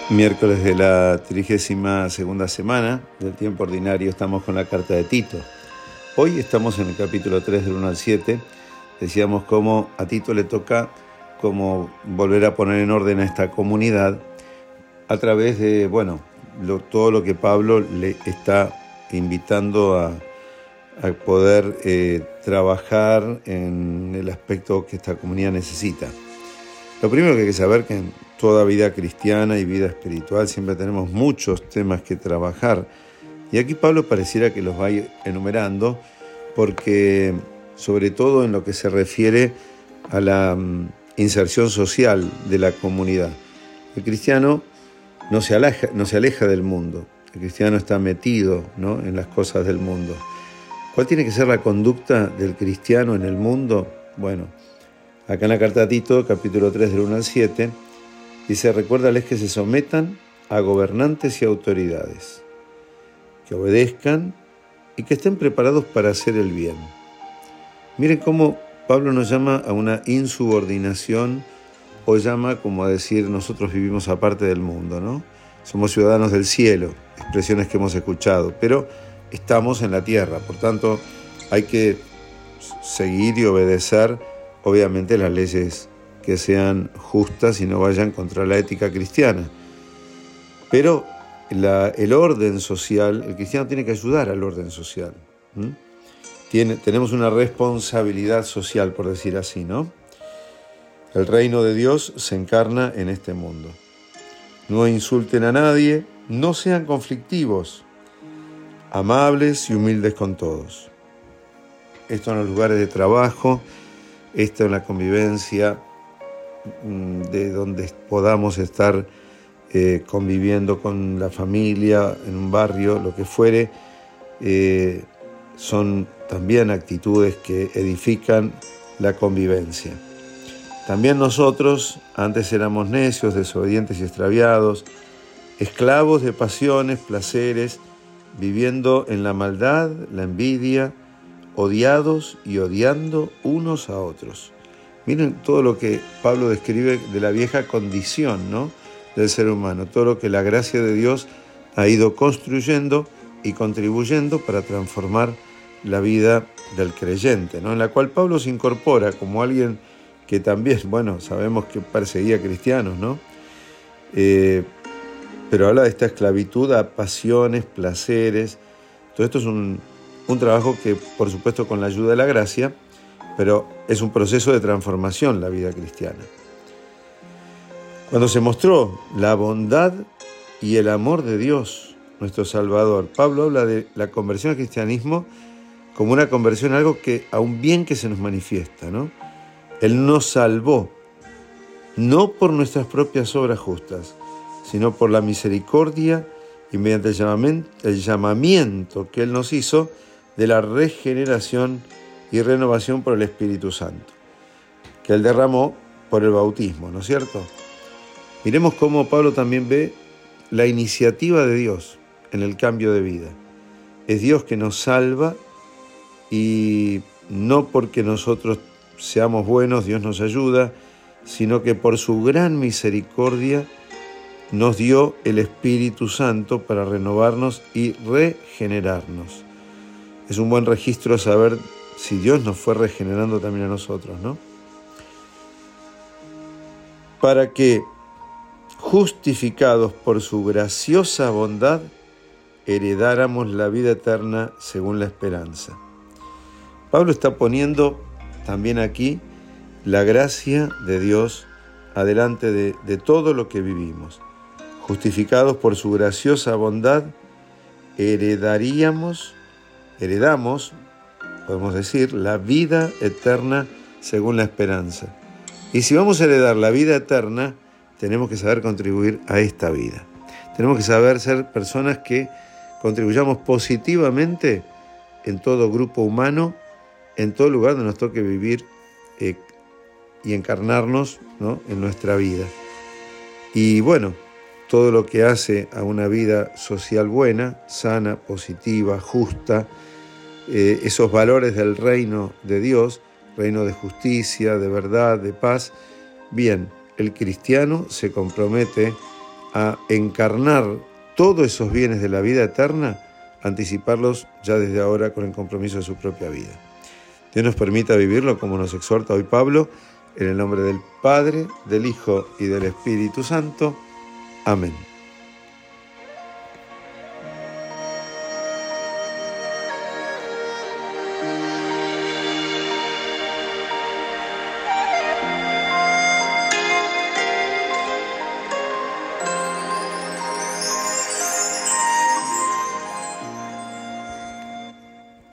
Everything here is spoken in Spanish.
Miércoles de la 32ª semana del tiempo ordinario, estamos con la carta de Tito. Hoy estamos en el capítulo 3 del 1 al 7. Decíamos cómo a Tito le toca como volver a poner en orden a esta comunidad a través de, todo lo que Pablo le está invitando a poder trabajar en el aspecto que esta comunidad necesita. Lo primero que hay que saber es que en toda vida cristiana y vida espiritual siempre tenemos muchos temas que trabajar. Y aquí Pablo pareciera que los va enumerando porque, sobre todo en lo que se refiere a la inserción social de la comunidad, el cristiano no se aleja del mundo. El cristiano está metido, ¿no?, en las cosas del mundo. ¿Cuál tiene que ser la conducta del cristiano en el mundo? Bueno, acá en la carta a Tito, capítulo 3 del 1 al 7, dice: recuérdales que se sometan a gobernantes y autoridades, que obedezcan y que estén preparados para hacer el bien. Miren cómo Pablo nos llama a una insubordinación, o llama como a decir, nosotros vivimos aparte del mundo, ¿no? Somos ciudadanos del cielo, expresiones que hemos escuchado, pero estamos en la tierra, por tanto hay que seguir y obedecer, obviamente, las leyes que sean justas y no vayan contra la ética cristiana. Pero el orden social, el cristiano tiene que ayudar al orden social. Tenemos una responsabilidad social, por decir así, ¿no? El reino de Dios se encarna en este mundo. No insulten a nadie, no sean conflictivos, amables y humildes con todos. Esto en los lugares de trabajo, esto en la convivencia, de donde podamos estar conviviendo con la familia, en un barrio, lo que fuere, son también actitudes que edifican la convivencia. También nosotros antes éramos necios, desobedientes y extraviados, esclavos de pasiones, placeres, viviendo en la maldad, la envidia, odiados y odiando unos a otros. Miren todo lo que Pablo describe de la vieja condición, ¿no?, del ser humano, todo lo que la gracia de Dios ha ido construyendo y contribuyendo para transformar la vida del creyente, ¿no?, en la cual Pablo se incorpora como alguien que también, sabemos que perseguía cristianos, ¿no? Pero habla de esta esclavitud a pasiones, placeres. Todo esto es un trabajo que, por supuesto, con la ayuda de la gracia, pero es un proceso de transformación la vida cristiana. Cuando se mostró la bondad y el amor de Dios, nuestro Salvador, Pablo habla de la conversión al cristianismo como una conversión a algo a un bien que se nos manifiesta, ¿no? Él nos salvó, no por nuestras propias obras justas, sino por la misericordia y mediante el llamamiento que Él nos hizo de la regeneración y renovación por el Espíritu Santo, que Él derramó por el bautismo, ¿no es cierto? Miremos cómo Pablo también ve la iniciativa de Dios en el cambio de vida. Es Dios que nos salva, y no porque nosotros seamos buenos Dios nos ayuda, sino que por su gran misericordia nos dio el Espíritu Santo para renovarnos y regenerarnos. Es un buen registro saber si Dios nos fue regenerando también a nosotros, ¿no? Para que, justificados por su graciosa bondad, heredáramos la vida eterna según la esperanza. Pablo está poniendo también aquí la gracia de Dios adelante de todo lo que vivimos. Justificados por su graciosa bondad, heredamos, podemos decir, la vida eterna según la esperanza. Y si vamos a heredar la vida eterna, tenemos que saber contribuir a esta vida. Tenemos que saber ser personas que contribuyamos positivamente en todo grupo humano, en todo lugar donde nos toque vivir y encarnarnos, ¿no?, en nuestra vida. Y todo lo que hace a una vida social buena, sana, positiva, justa, esos valores del reino de Dios, reino de justicia, de verdad, de paz. Bien, el cristiano se compromete a encarnar todos esos bienes de la vida eterna, anticiparlos ya desde ahora con el compromiso de su propia vida. Dios nos permita vivirlo como nos exhorta hoy Pablo, en el nombre del Padre, del Hijo y del Espíritu Santo. Amén.